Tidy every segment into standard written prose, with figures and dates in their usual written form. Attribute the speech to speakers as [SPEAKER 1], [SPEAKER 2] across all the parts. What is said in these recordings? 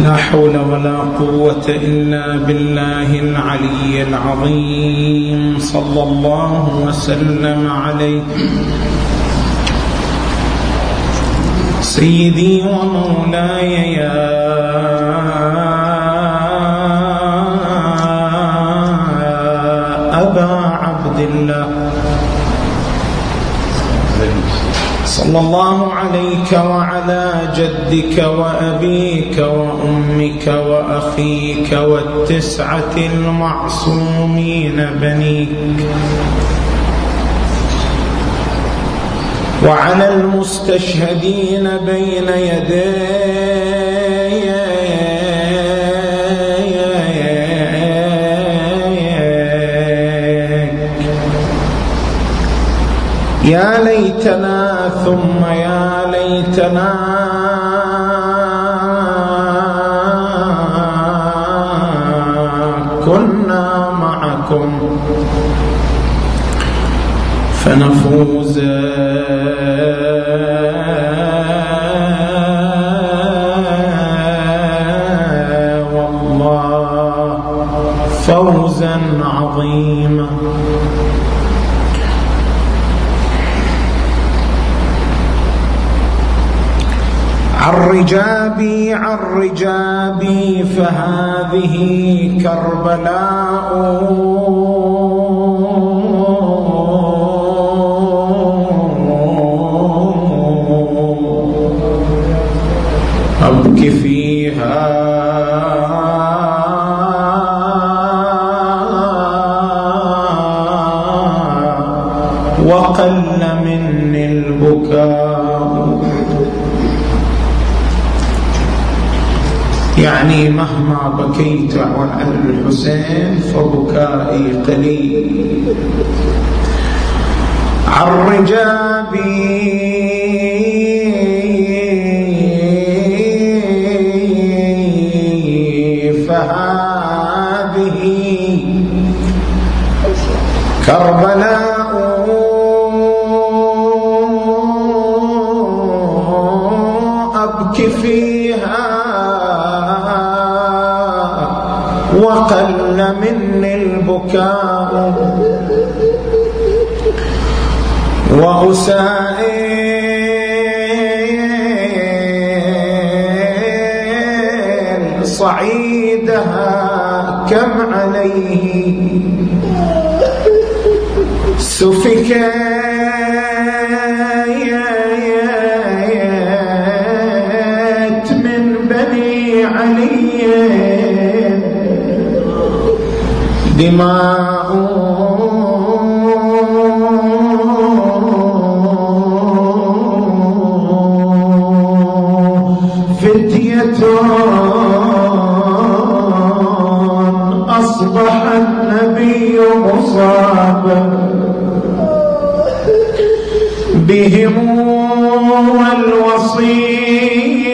[SPEAKER 1] لا حول ولا قوة إلا بالله العلي العظيم. صلى الله وسلم عليه سيدي ومولاي يا أبا عبد الله، صلى الله عليك وعلى جدك وأبيك وأمك وأخيك والتسعة المعصومين بنيك، وعلى المستشهدين بين يديك، يا ليتنا ثم يا ليتنا كنا معكم فنفوز والله فوزا عظيما. عالرجابي عالرجابي فهذه كربلاء، أبكي فيها وقل مني البكاء. يعني مهما بكيت على الحسين فبكائي قليل. عالرجابي فهذه كربلاء، أبكي فيها وقل مني البكاء، وأسائل صعيدها كم عليه سفكات من بني علي دماء، فتية أصبح النبي مصابا بهم والوصي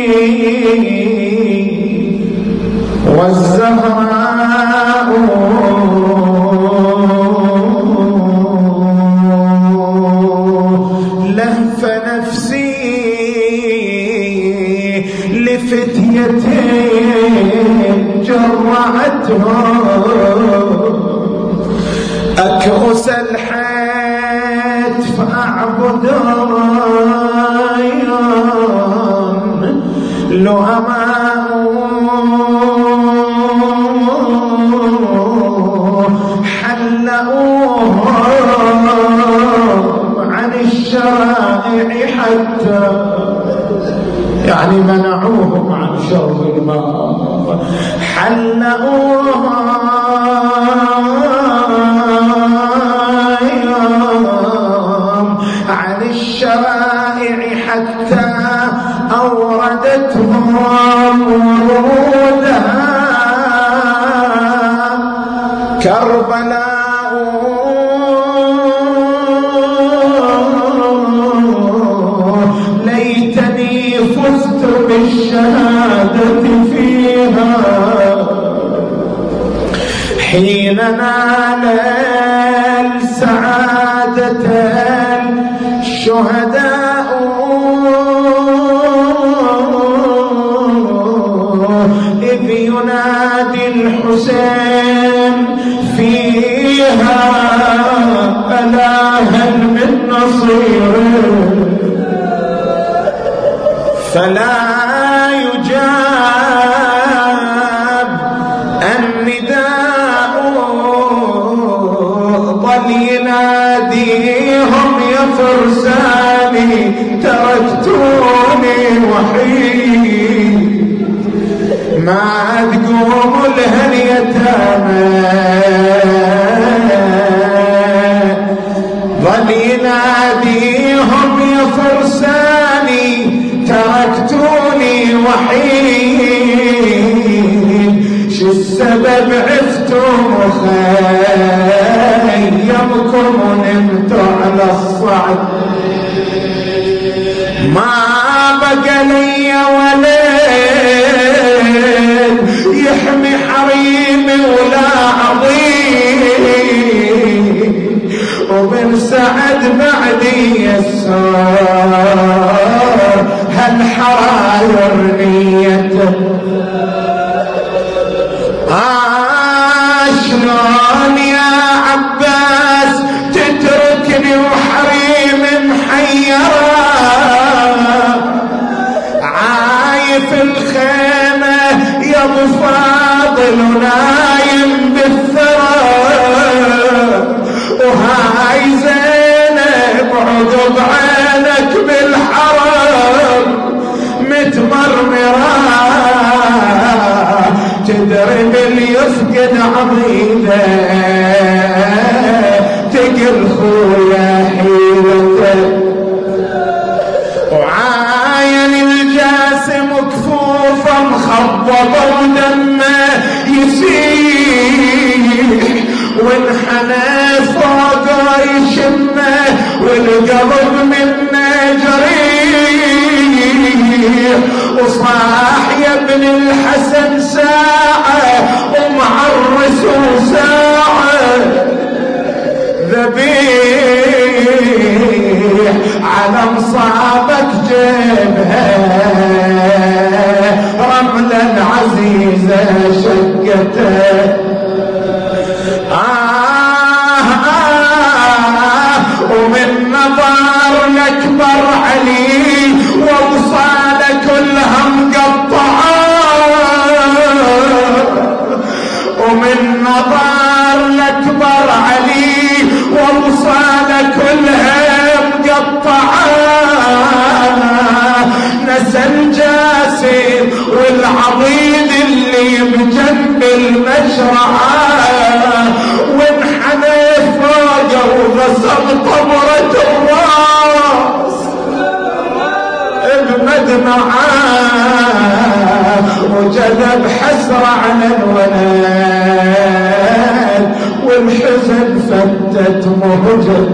[SPEAKER 1] والزهراء لهف نفسي لفتية جرعتهم أكؤس الحياة فأعبد لؤماء حلؤوهم عن الشرائع حتى يعني منعوهم عن شرب الماء، حلؤوهم عن الشرائع حتى أوردتهم ورودها كربلاء، ليتني فزت بالشهادة فيها حين نال السعادة الشهداء إذ ينادي الحسين فيها ألا هل من نصير فلا يجاب النداء ظل يناديهم يا فرساني تركتوني وحيد ما تقوم لها اليتامى ظل يناديهم يا فرساني تركتوني وحيد شو السبب عفتم وخيمكم ونمتوا على الصعد ما بقى لي ولد يحمي حريمي ولا عظيم وبن سعد بعدي يسار هالحراير نيته شلون يا عباس تتركني وحريم محيرة عايف الخيمة يا ابو فاضل ونايم بالثرى وهاي زينب عقب عينك بالحرم متمرمرة تدري اللي يفقد عضيده تقل خويا حيلته وعاين الجاسم كفوفه مخضبه ودمه يسيح وانحنى فوقه يشمه والقلب منه جريح وصاح يا ابن الحسن ساعة ومعرس وساعة ذبيح على مصابك جبهة رملا عزيزة شقته ومن نظر الأكبر علي ووصال كلهم قطعان ومن نظر الأكبر علي ووصال كلهم قطعان نسى الجاسم والعضيد اللي بجنب المشرعة وانحنى فوقه وغسل طبرة الراس بمدمعه وجذب حسرة على الولد والحزن فتت مهجته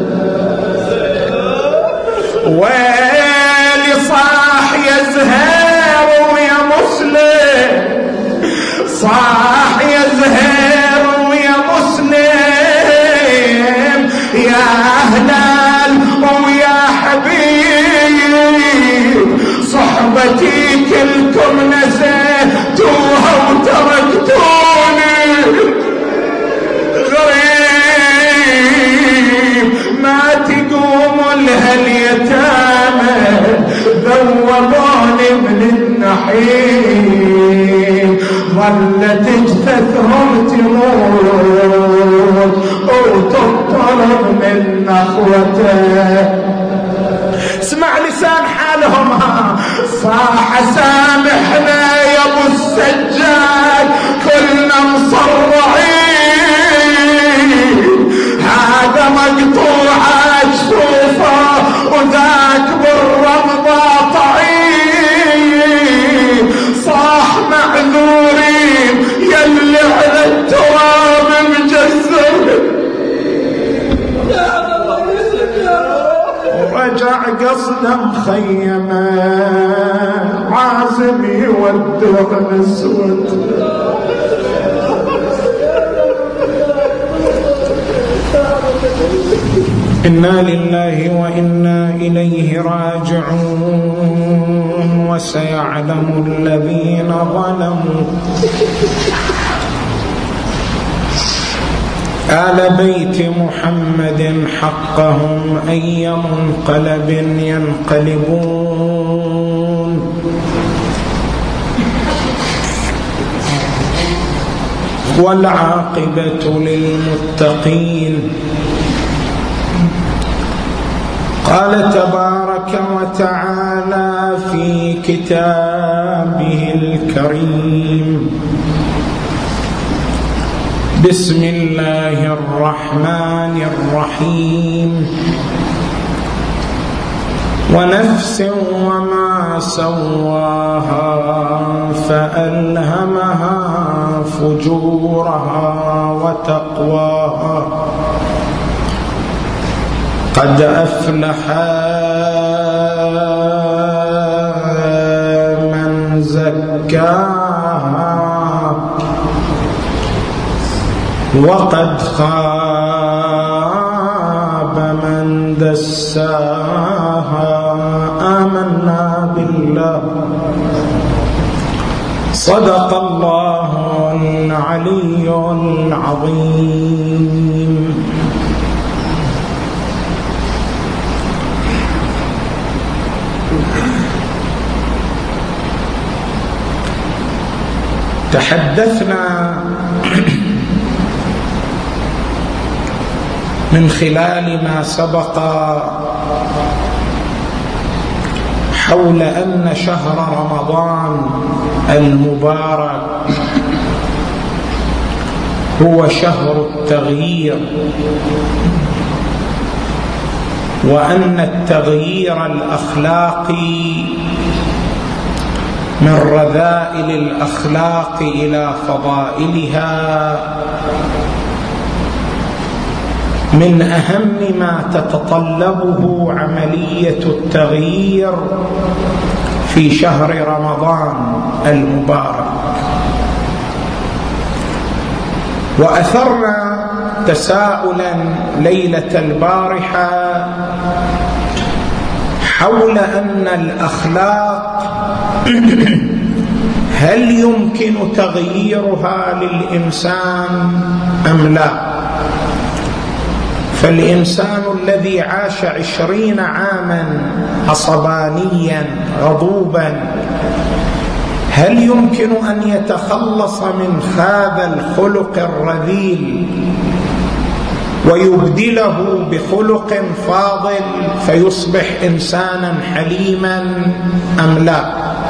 [SPEAKER 1] ويلي صاح يا زهير ويا مسلم صاح يا زهير ويا مسلم يا هلال ويا حبيب صحبتي كلكم نسيتوها وتركتوني غريب ما تقوموا لها اليتامى ذوبوني من النحيم ظلت اجتثهم تموت وتضطرب من نخوته اسمع لسان حالهم صاح سامحنا يا ابو السجاد كلنا مصرعين هذا مقطوع جفوفه وذاك بالرمضة طعين صاح معذورين يلي على التراب مجزر ورجع قصده مخيمه عازم يودع نسوته إنا لله وإنا إليه راجعون. وسيعلم الذين ظلموا آل بيت محمد حقهم أي منقلب ينقلبون. والعاقبة للمتقين. قال تبارك وتعالى في كتابه الكريم: بسم الله الرحمن الرحيم. ونفس وما سواها فألهمها فجورها وتقواها. قد أفلح من زكاها وقد خاب من دساها. آمنا بالله. صدق الله العلي العظيم. تحدثنا من خلال ما سبق حول أن شهر رمضان المبارك هو شهر التغيير، وأن التغيير الأخلاقي من رذائل الأخلاق إلى فضائلها من أهم ما تتطلبه عملية التغيير في شهر رمضان المبارك. وأثرنا تساؤلا ليلة البارحة حول أن الأخلاق هل يمكن تغييرها للإنسان أم لا؟ فالإنسان الذي عاش 20 عاما عصبانيا غضوبا هل يمكن أن يتخلص من هذا الخلق الرذيل ويبدله بخلق فاضل فيصبح إنسانا حليما أم لا؟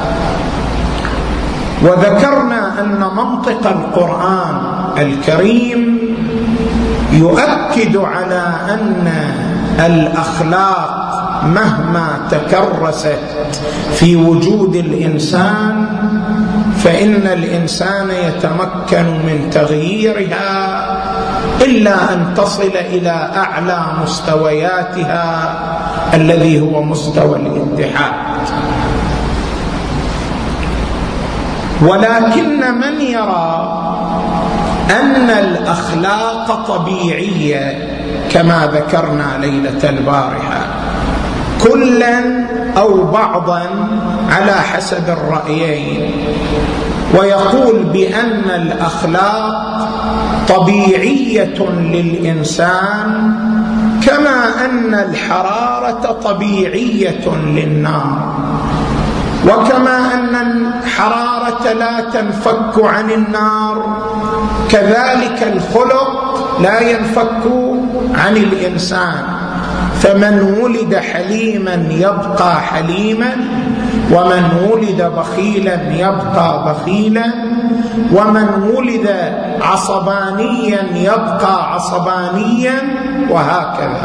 [SPEAKER 1] وذكرنا أن منطق القرآن الكريم يؤكد على أن الأخلاق مهما تكرست في وجود الإنسان فإن الإنسان يتمكن من تغييرها إلا أن تصل إلى أعلى مستوياتها الذي هو مستوى الاتحاد. ولكن من يرى أن الأخلاق طبيعية كما ذكرنا ليلة البارحة كلا أو بعضا على حسب الرأيين، ويقول بأن الأخلاق طبيعية للإنسان كما أن الحرارة طبيعية للنار، وكما أن الحرارة لا تنفك عن النار كذلك الخلق لا ينفك عن الإنسان. فمن ولد حليما يبقى حليما، ومن ولد بخيلا يبقى بخيلا، ومن ولد عصبانيا يبقى عصبانيا، وهكذا.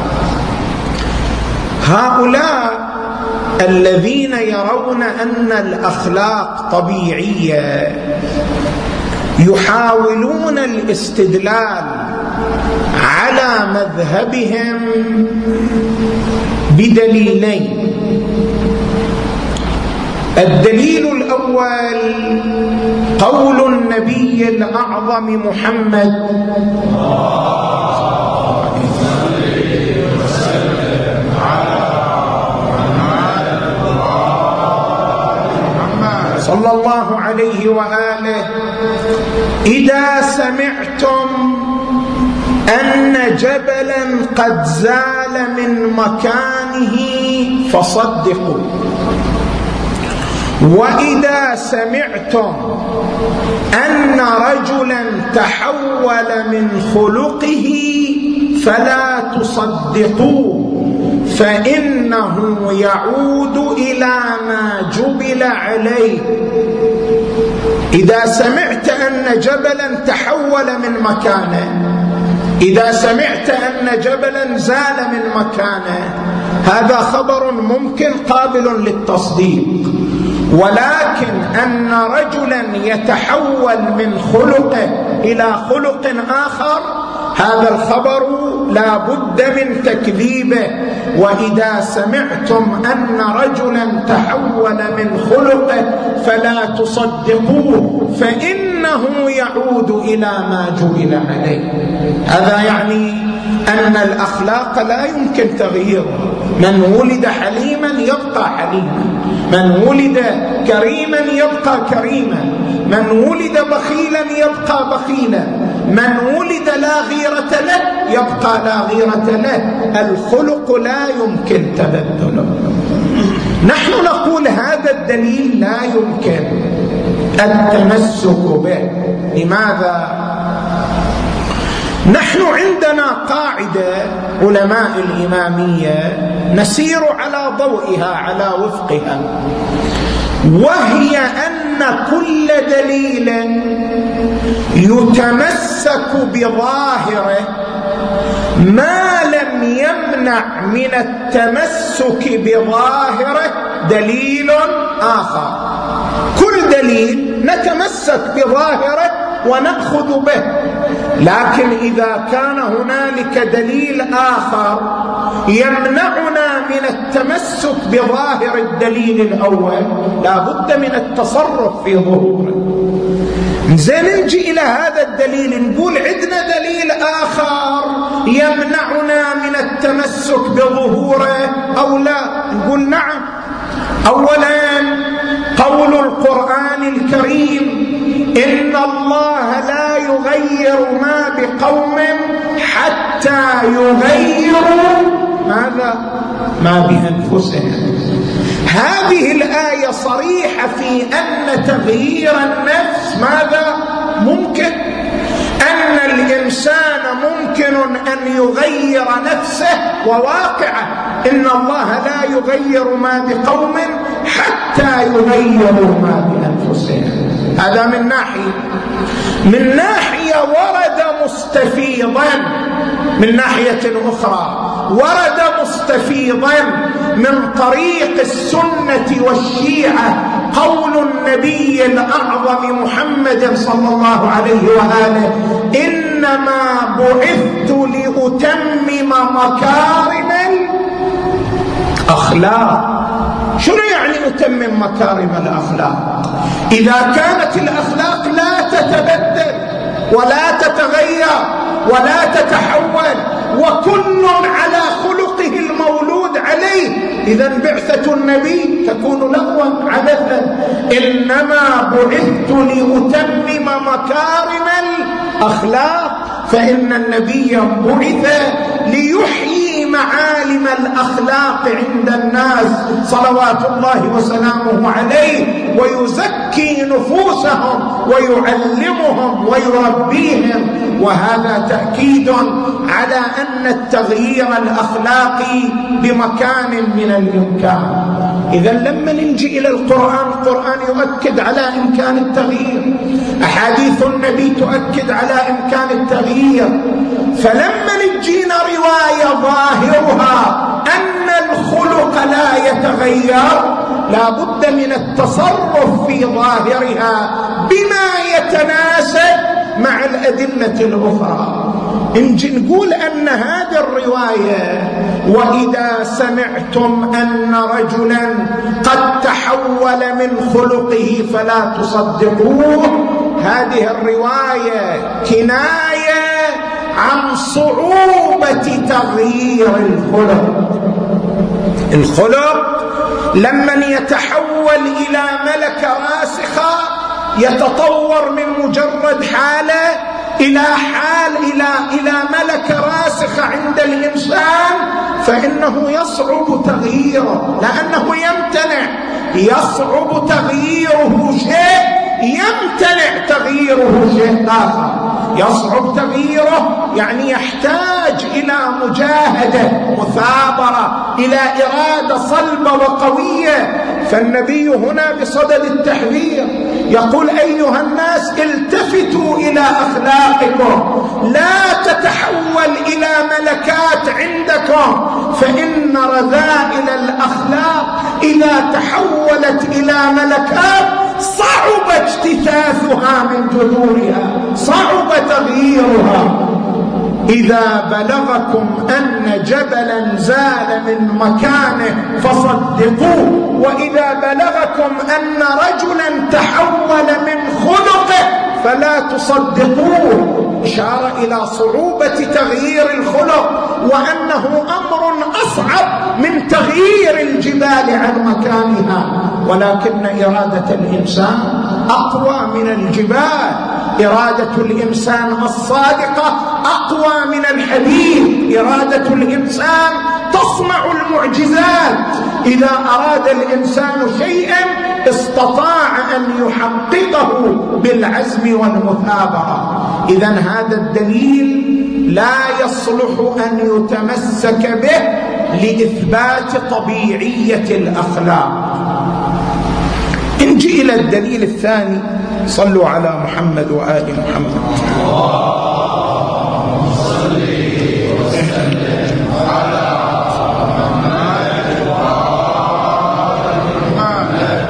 [SPEAKER 1] هؤلاء الذين يرون أن الأخلاق طبيعية يحاولون الاستدلال على مذهبهم بدليلين. الدليل الأول قول النبي الأعظم محمد صلى الله عليه وآله: إذا سمعتم أن جبلا قد زال من مكانه فصدقوا، وإذا سمعتم أن رجلا تحول من خلقه فلا تصدقوه فإنه يعود إلى ما جبل عليه. إذا سمعت أن جبلا تحول من مكانه، إذا سمعت أن جبلا زال من مكانه، هذا خبر ممكن قابل للتصديق. ولكن أن رجلا يتحول من خلقه إلى خلق آخر، هذا الخبر لا بد من تكذيبه. وإذا سمعتم أن رجلا تحول من خلقه فلا تصدقوه فإنه يعود إلى ما جبل عليه. هذا يعني أن الأخلاق لا يمكن تغييرها. من ولد حليما يبقى حليما، من ولد كريما يبقى كريما، من ولد بخيلا يبقى بخيلا، من ولد لا غيرة له يبقى لا غيرة له. الخلق لا يمكن تبدله. نحن نقول هذا الدليل لا يمكن التمسك به. لماذا؟ نحن عندنا قاعدة علماء الإمامية نسير على ضوئها على وفقها، وهي أن كل دليل يتمسك بظاهره ما لم يمنع من التمسك بظاهره دليل آخر. كل دليل نتمسك بظاهره ونأخذ به، لكن إذا كان هنالك دليل آخر يمنعنا من التمسك بظاهر الدليل الأول لا بد من التصرف في ظهوره. زين، نجي إلى هذا الدليل نقول عندنا دليل آخر يمنعنا من التمسك بظهوره أو لا؟ نقول نعم. أولا قول القرآن الكريم: إن الله لا يغير ما بقوم حتى يغيروا ماذا؟ ما بأنفسهم. هذه الآية صريحة في أن تغيير النفس ماذا؟ ممكن. أن الإنسان ممكن أن يغير نفسه وواقعه. إن الله لا يغير ما بقوم حتى يغيروا ما بأنفسهم. هذا من ناحية. من ناحية ورد مستفيضا، من ناحية أخرى ورد مستفيضا من طريق السنة والشيعة قول النبي الأعظم محمد صلى الله عليه وآله: إنما بعثت لأتمم مكارم الأخلاق. شنو يعني أتمم مكارم الأخلاق؟ إذا كانت الأخلاق لا تتبدل ولا تتغير ولا تتحول وكل على خلقه المولود عليه، إذن بعثة النبي تكون لغوا عبثا. إنما بعثت لأتمم مكارم الأخلاق، فإن النبي بعث ليحيي معالم الأخلاق عند الناس صلوات الله وسلامه عليه، ويزكي نفوسهم ويعلمهم ويربيهم. وهذا تأكيد على أن التغيير الأخلاقي بمكان من الإمكان. إذن لما نجي إلى القرآن، القرآن يؤكد على إمكان التغيير، أحاديث النبي تؤكد على إمكان التغيير. فلما نجينا رواية ظاهرها أن الخلق لا يتغير، لا بد من التصرف في ظاهرها بما يتناسب مع الأدلة الأخرى. نجي نقول أن هذه الرواية: وإذا سمعتم أن رجلا قد تحول من خلقه فلا تصدقوه، هذه الرواية كناية عن صعوبة تغيير الخلق. الخلق لمن يتحول إلى ملكة راسخة يتطور من مجرد حالة إلى ملكة راسخة عند الإنسان، فإنه يصعب تغييره، لأنه يصعب تغييره شيء، يمتنع تغييره شيء آخر. يصعب تغييره يعني يحتاج إلى مجاهدة، مثابرة، إلى إرادة صلبة وقوية. فالنبي هنا بصدد التحذير يقول: أيها الناس التفتوا إلى أخلاقكم، لا تتحول إلى ملكات عندكم، فإن رذائل الأخلاق إذا تحولت إلى ملكات صعب اجتثاثها من جذورها، صعب تغييرها. إذا بلغكم أن جبلا زال من مكانه فصدقوه، وإذا بلغكم أن رجلا تحول من خلقه فلا تصدقوه. إشارة إلى صعوبة تغيير الخلق، وأنه أمر أصعب من تغيير الجبال عن مكانها، ولكن إرادة الإنسان أقوى من الجبال. إرادة الإنسان الصادقة أقوى من الحديد. إرادة الإنسان تصنع المعجزات. إذا أراد الإنسان شيئا استطاع أن يحققه بالعزم والمثابرة. إذن هذا الدليل لا يصلح أن يتمسك به لإثبات طبيعية الأخلاق. نجي إلى الدليل الثاني. صلوا على محمد وآل محمد. اللهم صل وسلم على محمد وآل محمد.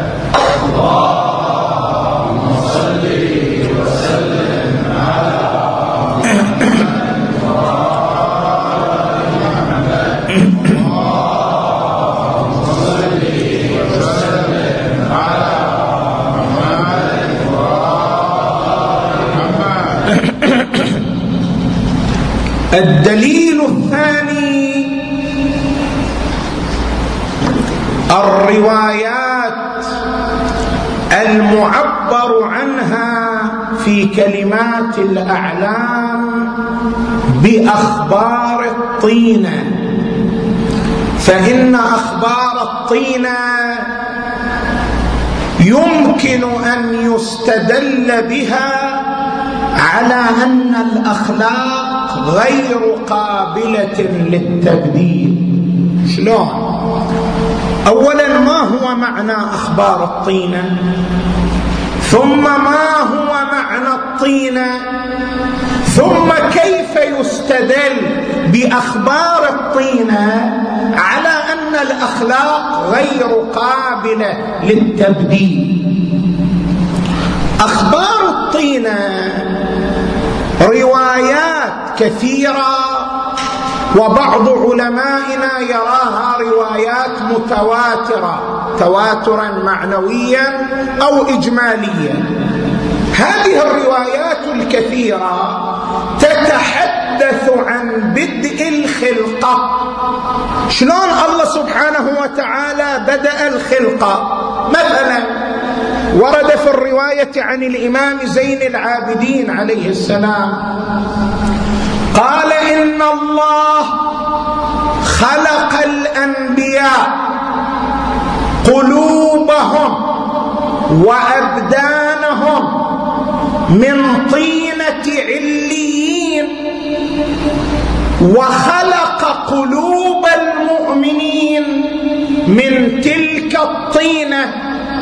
[SPEAKER 1] اللهم صل وسلم على محمد وآل محمد. اللهم صل وسلم على الدليل الثاني: الروايات المعبر عنها في كلمات الأعلام بأخبار الطينة. فإن أخبار الطينة يمكن أن يستدل بها على أن الأخلاق غير قابلة للتبديل. شلون؟ أولا، ما هو معنى أخبار الطينة؟ ثم ما هو معنى الطينة؟ ثم كيف يستدل بأخبار الطينة على أن الأخلاق غير قابلة للتبديل؟ أخبار الطينة روايات كثيرة، وبعض علمائنا يراها روايات متواترة، تواترا معنويا أو إجماليا. هذه الروايات الكثيرة تتحدث عن بدء الخلقة. شلون الله سبحانه وتعالى بدأ الخلقة؟ مثلا ورد في الرواية عن الإمام زين العابدين عليه السلام قال: إن الله خلق الأنبياء قلوبهم وأبدانهم من طينة عليين، وخلق قلوب المؤمنين من تلك الطينة،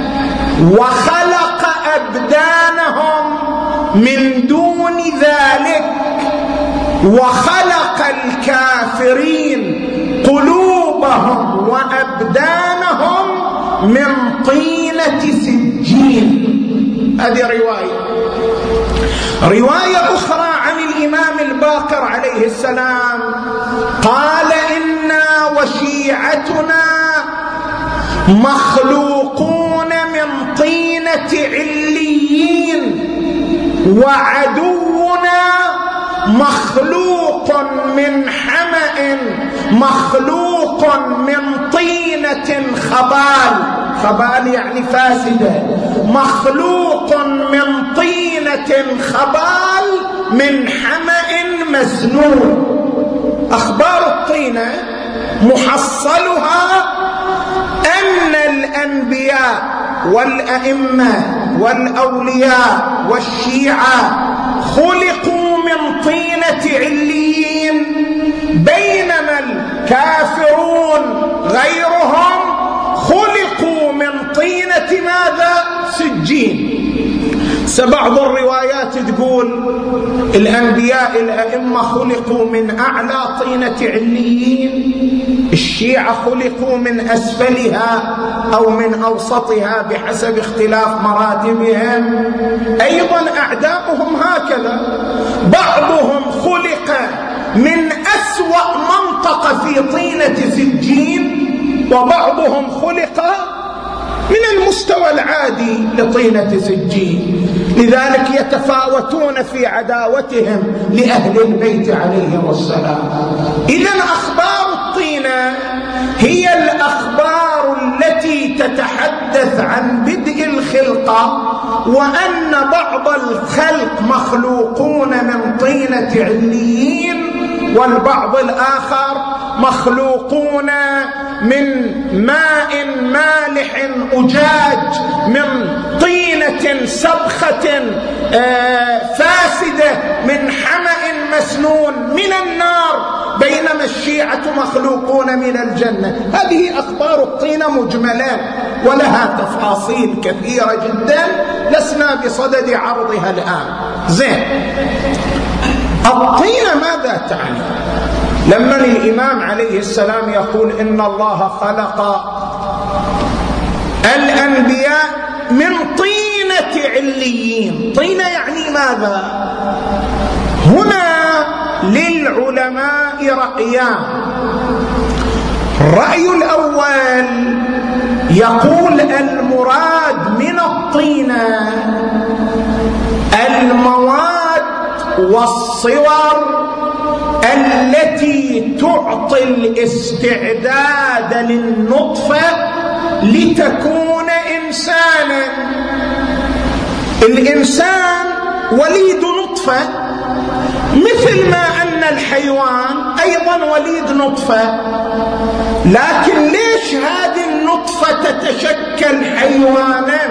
[SPEAKER 1] وخلق أبدانهم من دون ذلك، وخلق الكافرين قلوبهم وأبدانهم من طينة سجين. هذه رواية أخرى عن الإمام الباقر عليه السلام قال: إنا وشيعتنا مخلوقون من طينة عليين، وعدونا مخلوق من حمأ مخلوق من طينة خبال، خبال يعني فاسدة، مخلوق من طينة خبال من حمأ مسنون. أخبار الطينة محصلها أن الأنبياء والأئمة والأولياء والشيعة خلقوا من طينة عليين، بينما الكافرون غيرهم خلقوا من طينة ماذا؟ سجين. بعض الروايات تقول الأنبياء الأئمة خلقوا من أعلى طينة عليين، الشيعة خلقوا من أسفلها أو من أوسطها بحسب اختلاف مراتبهم. أيضا أعداؤهم هكذا، بعضهم خلق من أسوأ منطقة في طينة سجين، وبعضهم خلق من المستوى العادي لطينة سجين. لذلك يتفاوتون في عداوتهم لأهل البيت عليهم السلام. إذن أخبار الطينة هي الأخبار التي تتحدث عن بدء الخلقة، وأن بعض الخلق مخلوقون من طينة عليين، والبعض الآخر مخلوقون من ماء مالح أجاج، من طينة سبخة فاسدة، من حمأ مسنون من النار، بينما الشيعة مخلوقون من الجنة. هذه أخبار الطينة مجملة ولها تفاصيل كثيرة جدا لسنا بصدد عرضها الآن. زين، الطينة ماذا تعني؟ لما الإمام عليه السلام يقول إن الله خلق الأنبياء من طينة عليين، طينة يعني ماذا؟ هنا للعلماء رأيان. الرأي الأول يقول المراد من الطينة المواد والصور التي تعطي الاستعداد للنطفة لتكون إنسانا. الإنسان وليد نطفة، مثل ما أن الحيوان أيضا وليد نطفة، لكن ليش هذه النطفة تتشكل حيوانا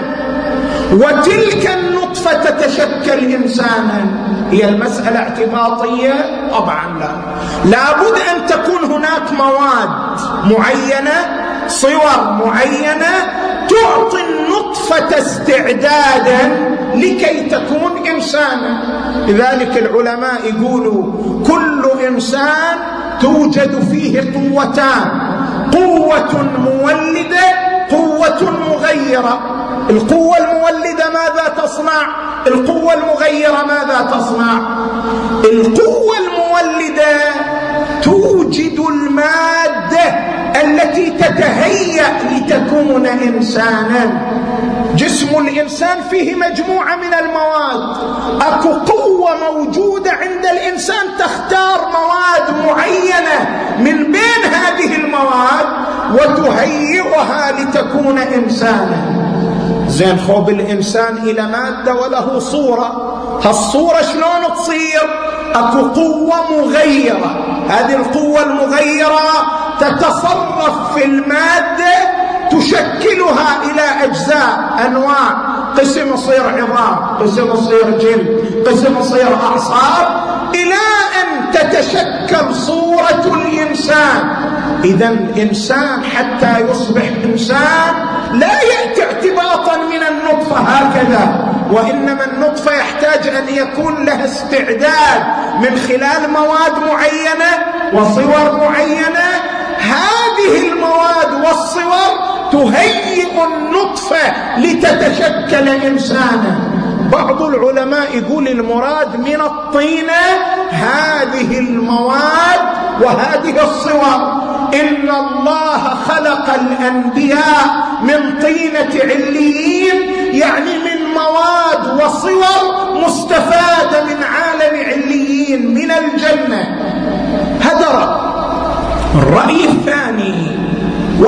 [SPEAKER 1] وتلك النطفة تتشكل إنسانا؟ هي المسألة اعتباطية؟ طبعا لا، لابد أن تكون هناك مواد معينة، صور معينة تعطي النطفة استعدادا لكي تكون إنسانا. لذلك العلماء يقولوا كل إنسان توجد فيه قوتان، قوة مولدة، قوة مغيرة. القوة المولدة ماذا تصنع؟ القوة المغيرة ماذا تصنع؟ القوة المولدة توجد المادة التي تتهيأ لتكون إنسانا. جسم الإنسان فيه مجموعة من المواد، أكو قوة موجودة عند الإنسان تختار مواد معينة من بين هذه المواد وتهيئها لتكون إنسانا. زين، خوب الإنسان إلى مادة وله صورة، هالصورة شلون تصير؟ أكو قوة مغيرة، هذه القوة المغيرة تتصرف في المادة تشكلها إلى أجزاء أنواع، قسم يصير عظام، قسم يصير جلد، قسم يصير أعصاب، إلى أن تتشكل صورة الإنسان. إذن الإنسان حتى يصبح إنسان لا يأتي اعتباطا من النطفة هكذا، وإنما النطفة يحتاج أن يكون لها استعداد من خلال مواد معينة وصور معينة. هذه المواد والصور تهيئ النطفة لتتشكل إنسانا. بعض العلماء يقول المراد من الطينة هذه المواد وهذه الصور. إن الله خلق الأنبياء من طينة عليين، يعني من مواد وصور مستفادة من عالم عليين من الجنة. هذا الرأي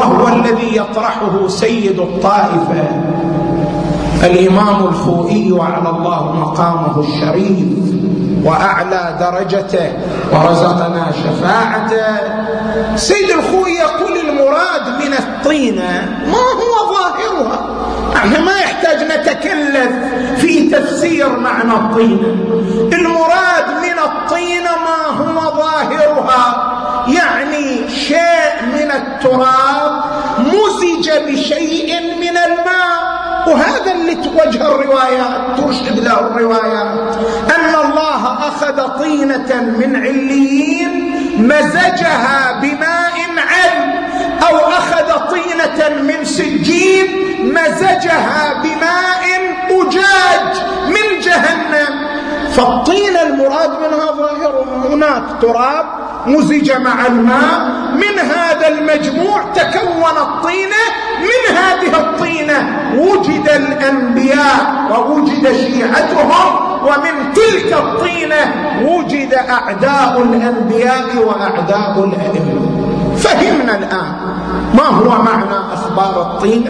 [SPEAKER 1] وهو الذي يطرحه سيد الطائفة الإمام الخوئي وعلى الله مقامه الشريف وأعلى درجته ورزقنا شفاعته. سيد الخوئي يقول المراد من الطينة ما هو ظاهرها. احنا ما يحتاج نتكلف في تفسير معنى الطينة. المراد من الطينة ما هو ظاهرها، يعني شيء من التراب مزج بشيء من الماء. وهذا اللي وجه الروايات ترشد له الروايات، أن الله أخذ طينة من عليين مزجها بماء عذب، أو أخذ طينة من سجين مزجها بماء أجاج من جهنم. فالطينة المراد منها ظاهرها، هناك تراب مزج مع الماء، من هذا المجموع تكون الطينة، من هذه الطينة وجد الأنبياء ووجد شيعتهم، ومن تلك الطينة وجد أعداء الأنبياء وأعداء الأئمة. فهمنا الآن ما هو معنى أخبار الطينة،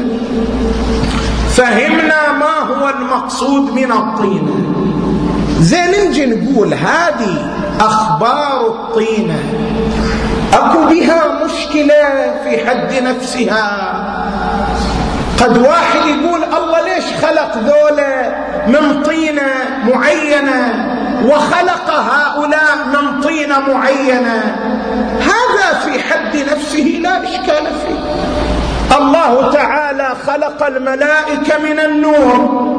[SPEAKER 1] فهمنا ما هو المقصود من الطينة. زين نجي نقول هذه أخبار الطينة أكو بها مشكلة في حد نفسها. قد واحد يقول الله ليش خلق ذولا من طينة معينة وخلق هؤلاء من طينة معينة؟ هذا في حد نفسه لا إشكال فيه. الله تعالى خلق الملائكة من النور،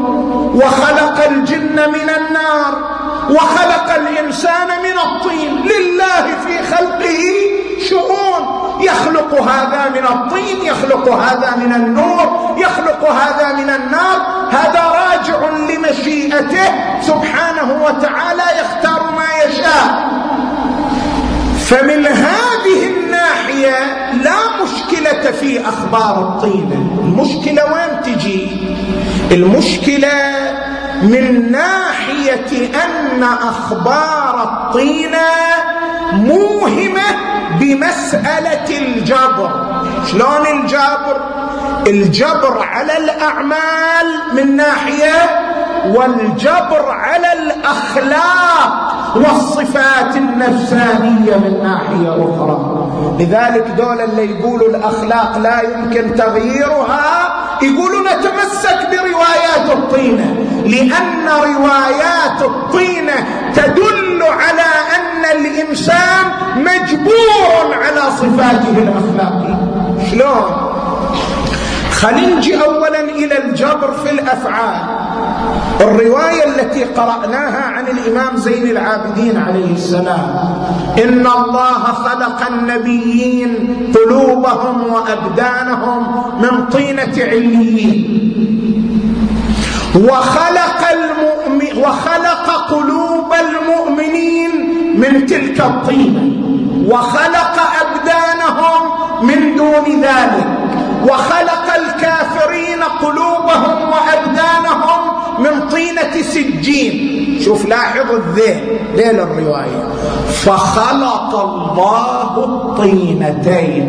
[SPEAKER 1] وخلق الجن من النار، وخلق الإنسان من الطين. لله في خلقه شؤون، يخلق هذا من الطين، يخلق هذا من النور، يخلق هذا من النار. هذا راجع لمشيئته سبحانه وتعالى، يختار ما يشاء. فمن هذه الناحية لا مشكلة في أخبار الطينة. المشكلة وين تجي؟ المشكلة من ناحية أن أخبار الطينة موهمة بمسألة الجبر. شلون الجبر؟ الجبر على الأعمال من ناحية، والجبر على الأخلاق والصفات النفسانية من ناحية أخرى. لذلك دول اللي يقولوا الأخلاق لا يمكن تغييرها يقولوا نتمسك بروايات الطينة، لأن روايات الطينة تدل على أن الإنسان مجبور على صفاته الأخلاقية. شلون؟ خلينا نجي أولا إلى الجبر في الأفعال. الرواية التي قرأناها عن الإمام زين العابدين عليه السلام: إن الله خلق النبيين قلوبهم وأبدانهم من طينة عليين، وخلق قلوب المؤمنين من تلك الطينة، وخلق أبدانهم من دون ذلك، وخلق الكافرين قلوبهم وأبدانهم من طينة سجين. شوف لاحظ الذهن ليل الرواية: فخلق الله الطينتين،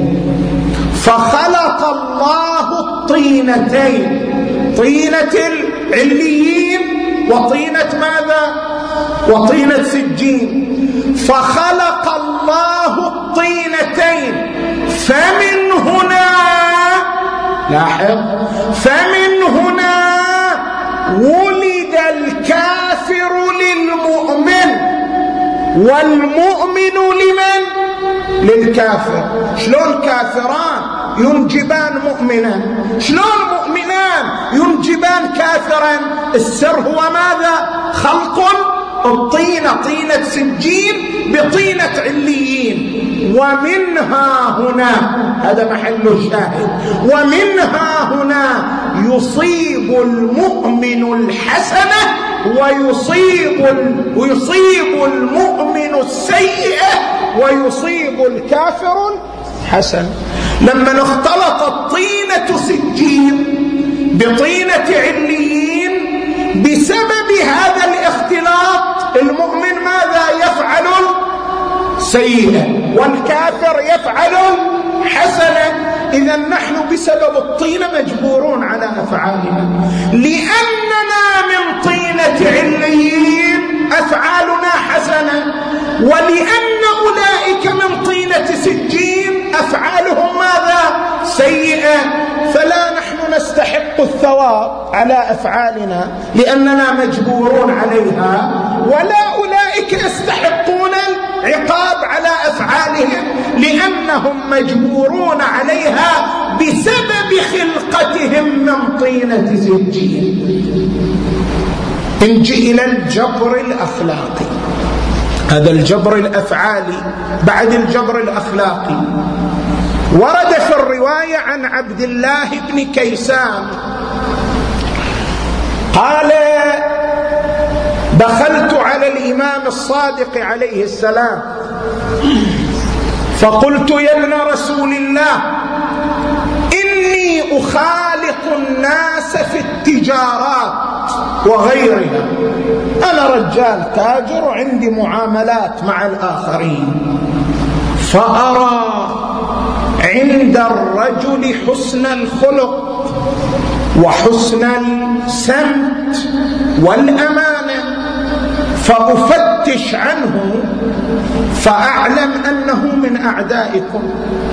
[SPEAKER 1] فخلق الله الطينتين، طينة العليين وطينة ماذا؟ وطينة سجين. فخلق الله الطينتين، فمن هنا لاحظ، فمن هنا ولد الكافر للمؤمن، والمؤمن لمن؟ للكافر. شلون كافران ينجبان مؤمنا؟ شلون مؤمنان ينجبان كافرا؟ السر هو ماذا؟ خلق الطينة، طينة سجين بطينة عليين. ومنها هنا، هذا محل الشاهد، ومنها هنا يصيب المؤمن الحسنة ويصيب المؤمن السيئة ويصيب الكافر الحسن. لما اختلطت طينة سجين بطينة عليين بسبب هذا الاختلاط، المؤمن ماذا يفعل؟ سيئة، والكافر يفعل حسنة. إذا نحن بسبب الطينة مجبورون على أفعالنا، لأننا من طينة عليين أفعالنا حسنة، ولأن أولئك من طينة سجين أفعالهم ماذا؟ سيئة. فلا نحن نستحق الثواب على أفعالنا لأننا مجبورون عليها، ولا أولئك يستحقون العقاب على أفعالهم لأنهم مجبورون عليها بسبب خلقتهم من طينة سجين. نجي إلى الجبر الأخلاقي، هذا الجبر الأفعالي بعد الجبر الأخلاقي. ورد في الرواية عن عبد الله بن كيسان قال: دخلت على الإمام الصادق عليه السلام فقلت: يا ابن رسول الله، إني أخالط الناس في التجارات وغيرها، أنا رجال تاجر وعندي معاملات مع الآخرين، فأرى عند الرجل حسن الخلق وحسن السمت والأمانة، فأفتش عنه فأعلم أنه من أعدائكم،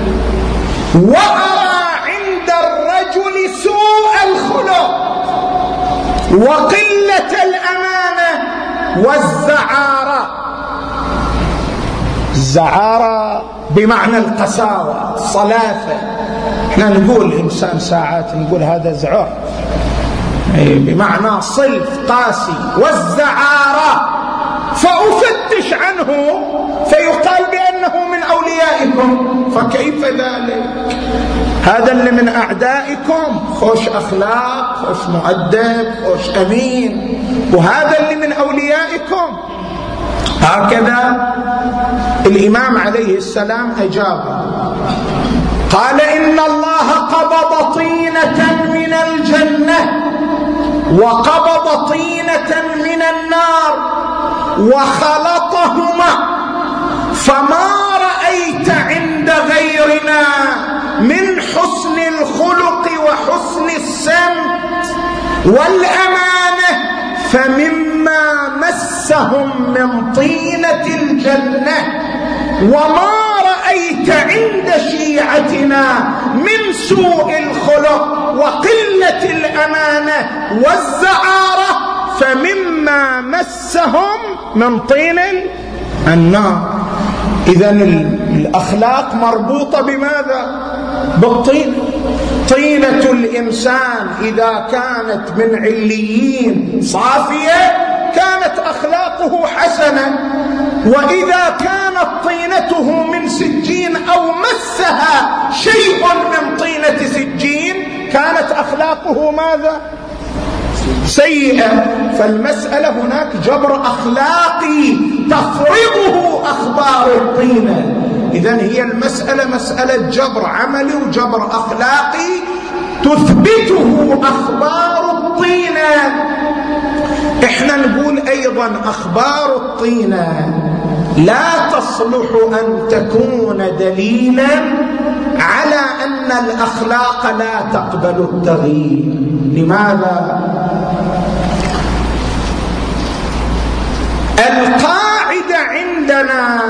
[SPEAKER 1] وأرى عند الرجل سوء الخلق وقلة الأمانة والزعارة. الزعارة بمعنى القساوة، الصلافة. احنا نقول إنسان ساعات نقول هذا زعار بمعنى صلف قاسي. والزعارة فأفتش عنه فيقال بأنه من أوليائكم، فكيف ذلك؟ هذا اللي من أعدائكم خوش أخلاق، خوش مؤدب، خوش أمين، وهذا اللي من أوليائكم. هكذا الإمام عليه السلام أجاب، قال: إن الله قبض طينة من الجنة وقبض طينة من النار وخلطهما، فما رأيت عند غيرنا من حسن الخلق وحسن السمت والأمانة فمما مسهم من طينة الجنة، وما رأيت عند شيعتنا من سوء الخلق وقلة الأمانة والزعارة فمما مسهم من طين النار. إذن الأخلاق مربوطة بماذا؟ بالطين. طينة الإنسان إذا كانت من عليين صافية كانت أخلاقه حسنة، وإذا كانت طينته من سجين أو مسها شيء من طينة سجين كانت أخلاقه ماذا؟ سيئة. فالمسألة هناك جبر أخلاقي تفرضه أخبار الطينة. إذن هي المسألة مسألة جبر عملي وجبر أخلاقي تثبته أخبار الطينة. إحنا نقول أيضا أخبار الطينة لا تصلح أن تكون دليلا على أن الأخلاق لا تقبل التغيير. لماذا؟ القاعدة عندنا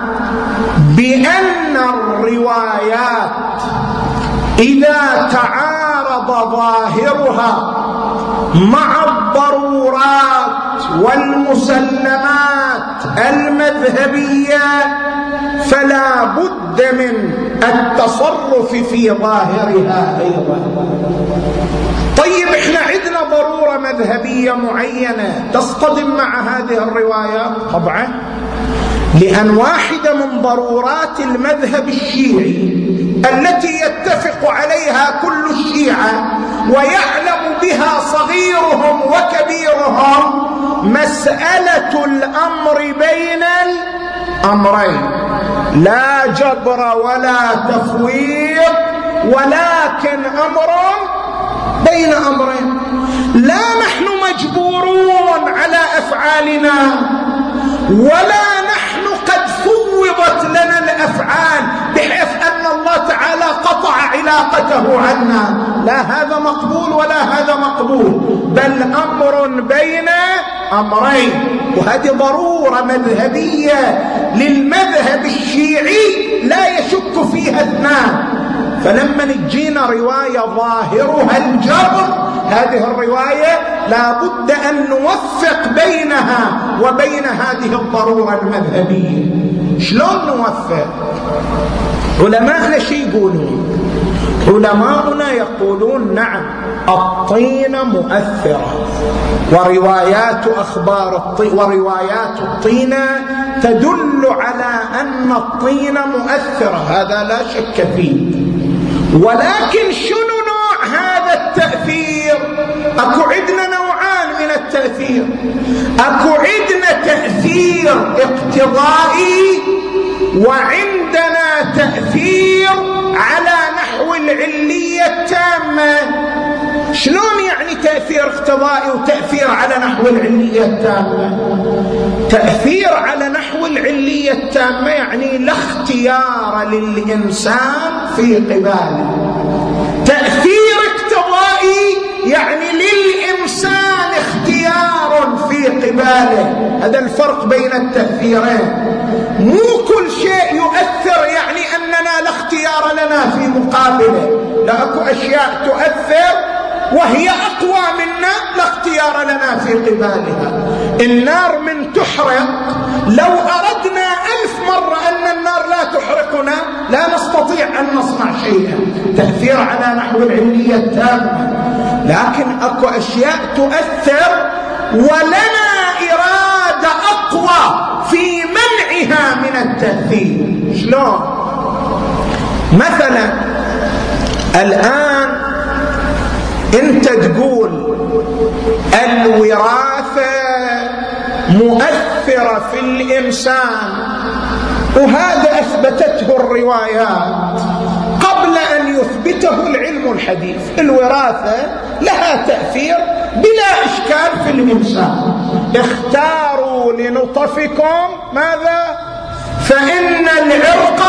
[SPEAKER 1] بأن الروايات إذا تعارض ظاهرها مع الضرورات والمسلمات المذهبية فلا بد من التصرف في ظاهرها أيضا. طيب احنا عندنا ضرورة مذهبية معينة تصطدم مع هذه الروايات؟ طبعا، لأن واحدة من ضرورات المذهب الشيعي التي يتفق عليها كل الشيعة ويعلم بها صغيرهم وكبيرهم مسألة الأمر بين الأمرين، لا جبر ولا تفويض، ولكن أمر بين أمرين. لا نحن مجبورون على أفعالنا، ولا نحن قد فوضت لنا الأفعال بحيث أن الله تعالى قطع علاقته عنا، لا هذا مقبول ولا هذا مقبول، بل أمر بين أمرين. وهذه ضرورة مذهبية للمذهب الشيعي لا يشك فيها اثنان. فلما تجينا رواية ظاهرها الجبر، هذه الرواية لا بد أن نوفق بينها وبين هذه الضرورة المذهبية. شلون نوفق؟ علماءنا شي يقولون؟ علماؤنا يقولون نعم الطين مؤثرة، وروايات الطين تدل على أن الطين مؤثرة، هذا لا شك فيه. ولكن شنو نوع هذا التأثير؟ أكو عندنا نوعان من التأثير، أكو عندنا تأثير اقتضائي، وعندنا تأثير على نحو العلية التامة. شلون يعني تأثير اقتضائي وتأثير على نحو العلية التامة؟ تأثير على نحو العلية التامة يعني لا اختيار للإنسان في قباله. تأثير اقتضائي يعني للإنسان اختيار في قباله. هذا الفرق بين التأثيرين. مو كل شيء يؤثر يعني أننا لا اختيار لنا في مقابله، لا، أكو أشياء تؤثر وهي أقوى منا لا اختيار لنا في قبالها. النار من تحرق، لو أردنا 1000 مرة أن النار لا تحرقنا لا نستطيع أن نصنع شيئا. تأثير على نحو العلية التامة. لكن أكو أشياء تؤثر ولنا إرادة أقوى في منعها من التأثير. شلون؟ مثلا الآن أنت تقول الوراثة مؤثرة في الإنسان، وهذا أثبتته الروايات قبل أن يثبته العلم الحديث. الوراثة لها تأثير بلا إشكال في الإنسان. اختاروا لنطفكم ماذا؟ فإن العرق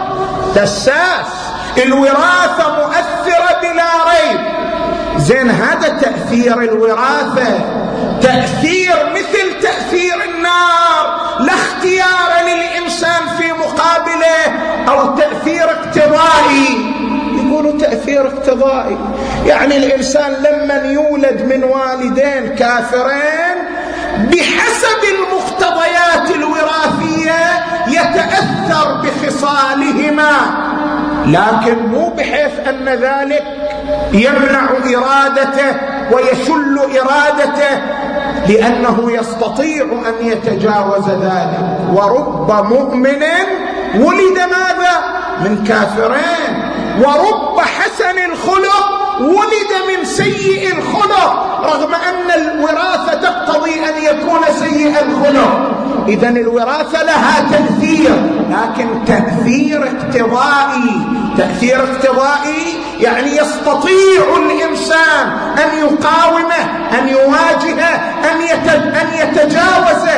[SPEAKER 1] دساس. الوراثة مؤثرة بلا ريب. زين، هذا تأثير الوراثة، تأثير مثل تأثير النار، لا اختيار للإنسان في مقابله، أو تأثير اقتضائي. يقولوا تأثير اقتضائي يعني الإنسان لما يولد من والدين كافرين بحسب المقتضيات الوراثية يتأثر بخصالهما، لكن مو بحيث أن ذلك يمنع إرادته ويشل إرادته، لأنه يستطيع أن يتجاوز ذلك. ورب مؤمن ولد ماذا؟ من كافرين. ورب حسن الخلق ولد من سيء الخلق، رغم أن الوراثة تقتضي أن يكون سيء الخلق. إذن الوراثة لها تأثير، لكن تأثير اقتضائي. تأثير اقتضائي يعني يستطيع الإنسان أن يقاومه، أن يواجهه، أن يتجاوزه.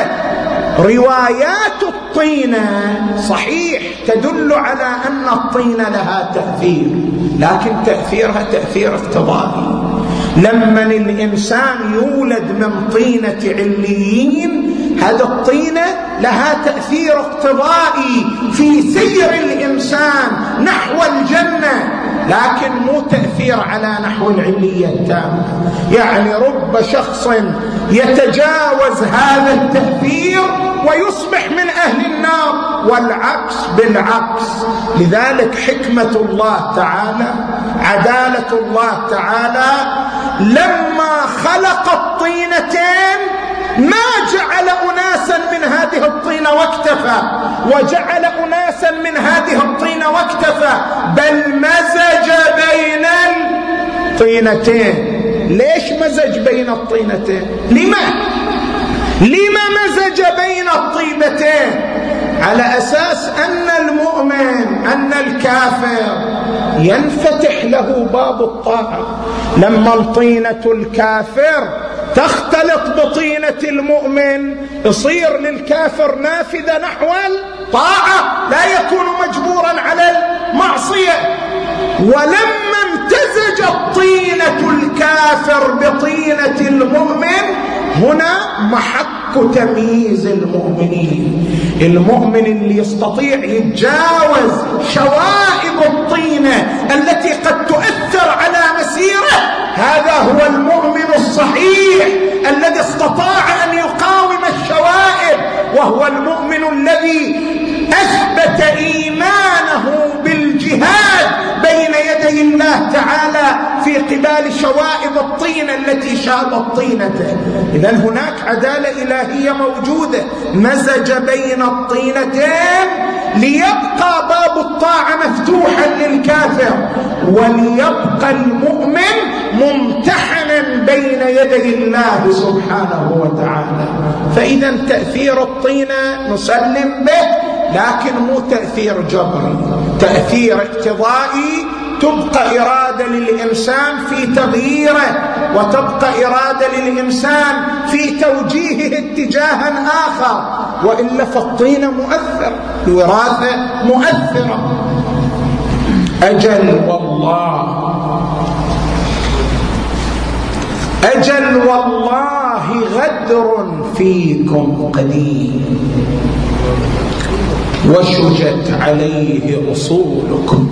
[SPEAKER 1] روايات الطينة صحيح تدل على أن الطينة لها تأثير، لكن تأثيرها تأثير اقتضائي. لما الإنسان يولد من طينة عليين، هذا الطينة لها تأثير اقتضائي في سير الإنسان نحو الجنة، لكن مو تأثير على نحو العلية التامة. يعني رب شخص يتجاوز هذا التأثير ويصبح من أهل النار، والعكس بالعكس. لذلك حكمة الله تعالى، عدالة الله تعالى، لما خلق الطينتين ما جعل أناسا من هذه الطينة واكتفى، وجعل أناسا من هذه الطينة واكتفى، بل مزج بين الطينتين. ليش مزج بين الطينتين؟ لما مزج بين الطيبتين؟ على أساس أن المؤمن، أن الكافر ينفتح له باب الطاعة. لما طينة الكافر تختلط بطينة المؤمن يصير للكافر نافذة نحو الطاعة، لا يكون مجبورا على المعصية. ولما امتزجت طينة الكافر بطينة المؤمن هنا محك تمييز المؤمنين. المؤمن اللي يستطيع يتجاوز شوائب الطينة التي قد تؤثر على مسيره، هذا هو المؤمن الصحيح الذي استطاع أن يقاوم الشوائب، وهو المؤمن الذي أثبت إيمانه بالجهاد بين يدي الله تعالى في قبال شوائب الطينة التي شابت طينته. إذن هناك عدالة إلهية موجودة، مزج بين الطينتين ليبقى باب الطاعة مفتوحا للكافر، وليبقى المؤمن ممتحنا بين يدي الله سبحانه وتعالى. فإذا تأثير الطينة نسلم به، لكن مو تأثير جبري، تأثير اقتضائي، تبقى إرادة للإنسان في تغييره، وتبقى إرادة للإنسان في توجيهه اتجاها آخر، وإلا فالطينة مؤثر، الوراثة مؤثرة. أجل والله غدر فيكم قديم، وشجت عليه أصولكم،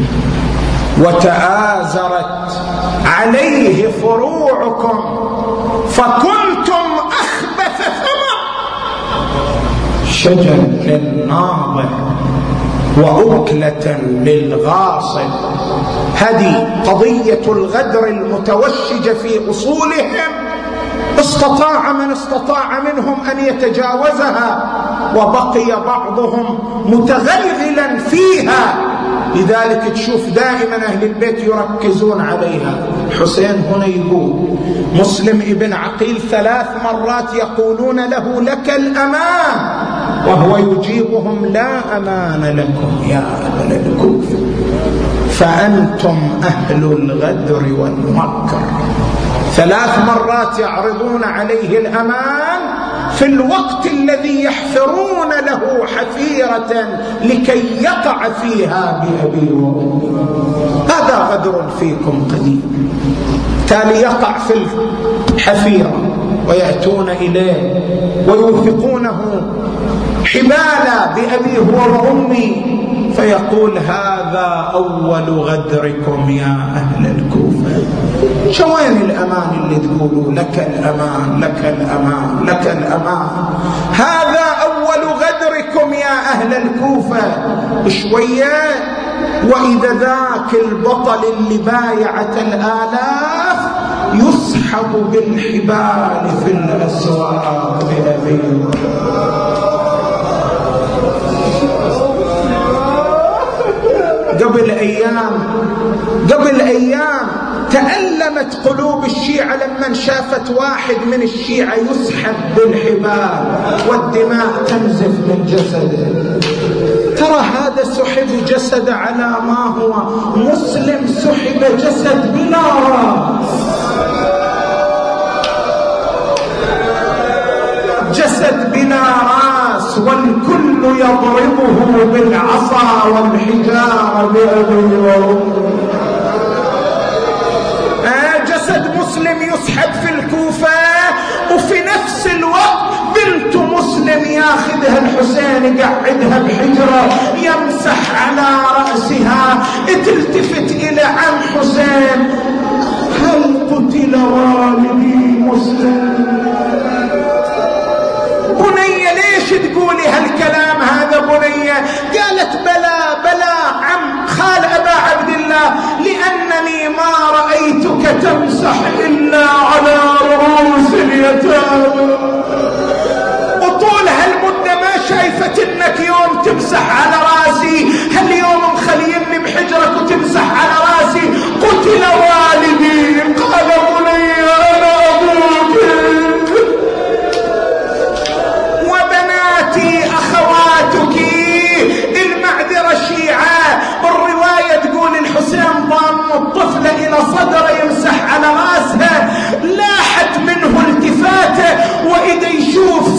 [SPEAKER 1] وتآزرت عليه فروعكم، فكنتم أخبث ثمر، شجر للناظر وأكلة للغاصب. هذه قضية الغدر المتوشجة في أصولهم، استطاع من استطاع منهم أن يتجاوزها، وبقي بعضهم متغلغلا فيها. لذلك تشوف دائما أهل البيت يركزون عليها. حسين هنا يقول مسلم ابن عقيل 3 مرات يقولون له لك الأمان، وهو يجيبهم لا أمان لكم يا أهل الكوفة، فأنتم أهل الغدر والمكر. 3 مرات يعرضون عليه الأمان في الوقت الذي يحفرون له حفيرة لكي يقع فيها بأبي وأمي. هذا غدر فيكم قديم. تالي يقع في الحفيرة ويأتون إليه ويوثقونه حبالا بأبي وأمي، فيقول هذا أول غدركم يا أهل الكوفة. شوين الأمان اللي تقولوا لك الأمان لك الأمان لك الأمان؟ هذا أول غدركم يا أهل الكوفة. شوية وإذا ذاك البطل اللي بايعت الآلاف يسحب بالحبال في الأسواق بأبي. قبل أيام تألمت قلوب الشيعة لما شافت واحد من الشيعة يسحب بالحبال والدماء تنزف من جسده. ترى هذا سحب جسد على ما هو، مسلم سحب جسد بلا راس، جسد بلا راس، والكل يضربه بالعصا والحجارة بأبي وأمي. جسد مسلم يسحب في الكوفة، وفي نفس الوقت بنت مسلم ياخذها الحسين يقعدها بحجرة يمسح على رأسها، تلتفت إلى عم حسين، هل قتل والدي مسلم؟ بنية ليش تقولي هالكلام هذا بنية؟ قالت بلا عم خال أبا عبد الله، لأنني ما رأيتك تمسح إلا على رؤوس اليتامى، وطول هالمدة ما شايفت إنك يوم تمسح على راسي، هاليوم مخليني بحجرك وتمسح على راسي. قتل والدي. قال بني أنا أبوك وبناتي أخواتك. المعذرة شيعة، الرواية تقول الحسين ضم الطفلة إلى صدره يمسح على راسها، لاحت منه التفاته، وإذا يشوف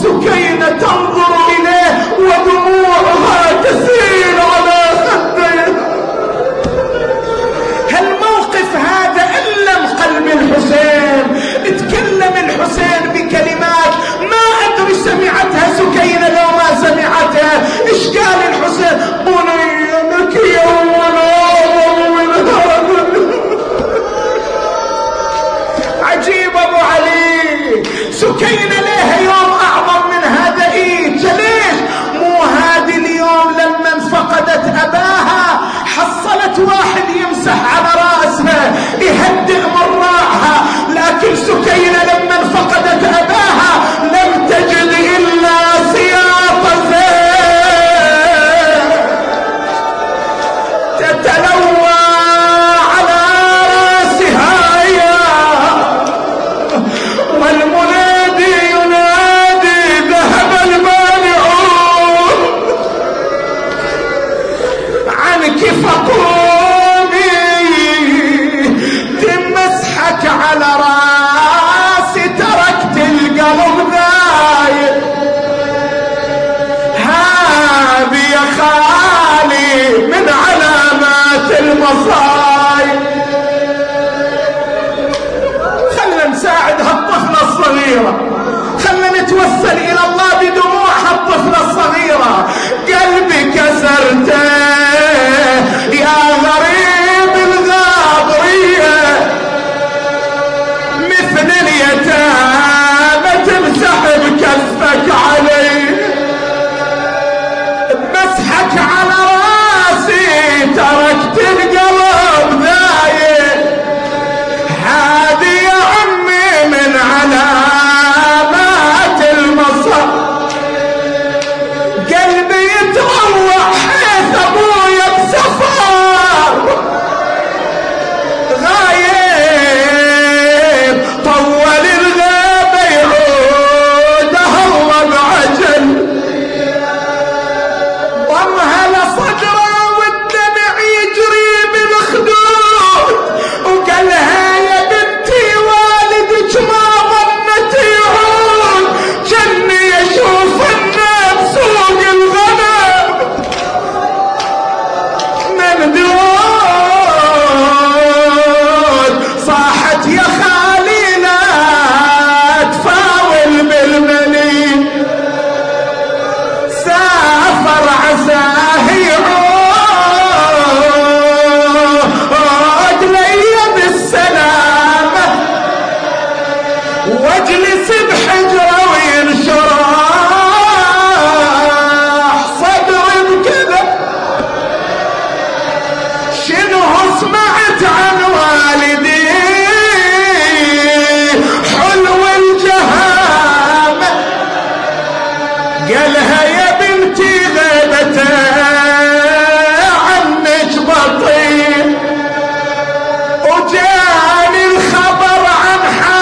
[SPEAKER 1] قالها يا بنتي غيبته عنك بطيء، وجاني الخبر عن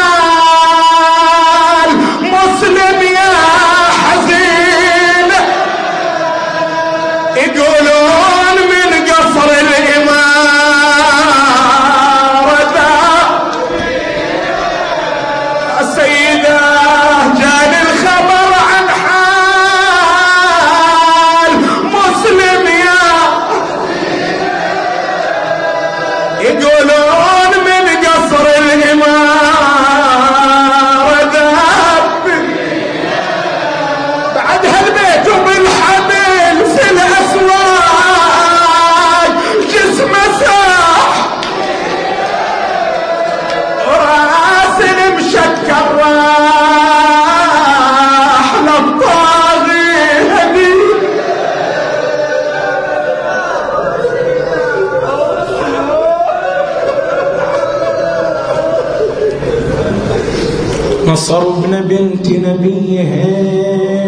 [SPEAKER 1] حال مسلم يا حزين، يقولون من قصر الإمارة السيدة جاني الخبر عن حال مسلم يا، يقولون من قصر الإمارة ذهب بعد هالبيت وبالحبل في الأسواق جسمه ساح، وراس المشكر راح للطاغي هدي. نصر ابن بنت نبيهم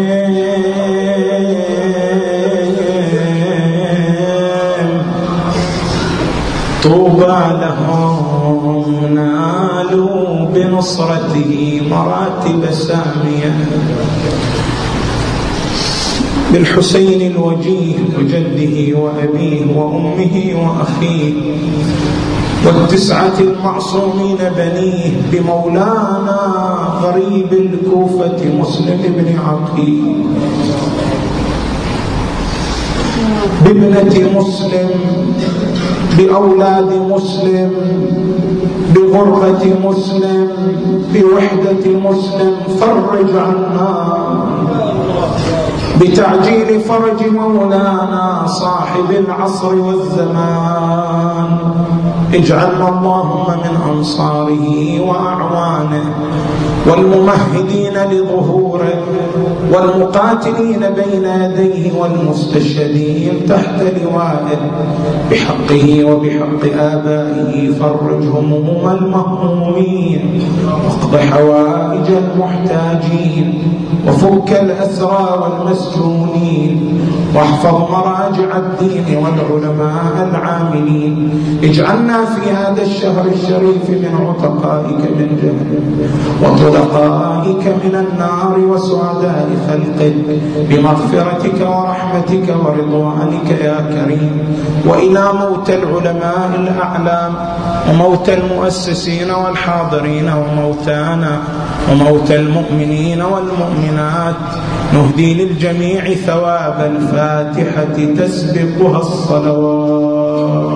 [SPEAKER 1] طوبى لهم نالوا بنصرته مراتب سامية، بالحسين الوجيه وجده وأبيه وأمه وأخيه والتسعة المعصومين بنيه، بمولانا غريب الكوفة مسلم بن عقيل، بابنة مسلم، بأولاد مسلم، بغربة مسلم، بوحدة مسلم. فرج عنا بتعجيل فرج مولانا صاحب العصر والزمان. اجعلنا اللهم من أنصاره وأعوانه والممهدين لظهوره والمقاتلين بين يديه والمستشهدين تحت لوائه بحقه وبحق آبائه. فرج هموم المهمومين واقض حوائج المحتاجين وفك الأسرى والمسجونين واحفظ مراجع الدين والعلماء العاملين. اجعلنا في هذا الشهر الشريف من عتقائك من جهنم وطلقائك من النار وسعداء خلقك بمغفرتك ورحمتك ورضوانك يا كريم. وإلى موت العلماء الأعلام وموت المؤسسين والحاضرين وموتانا وموت المؤمنين والمؤمنات نهدي للجميع ثواب الفاتحة تسبقها الصلوات.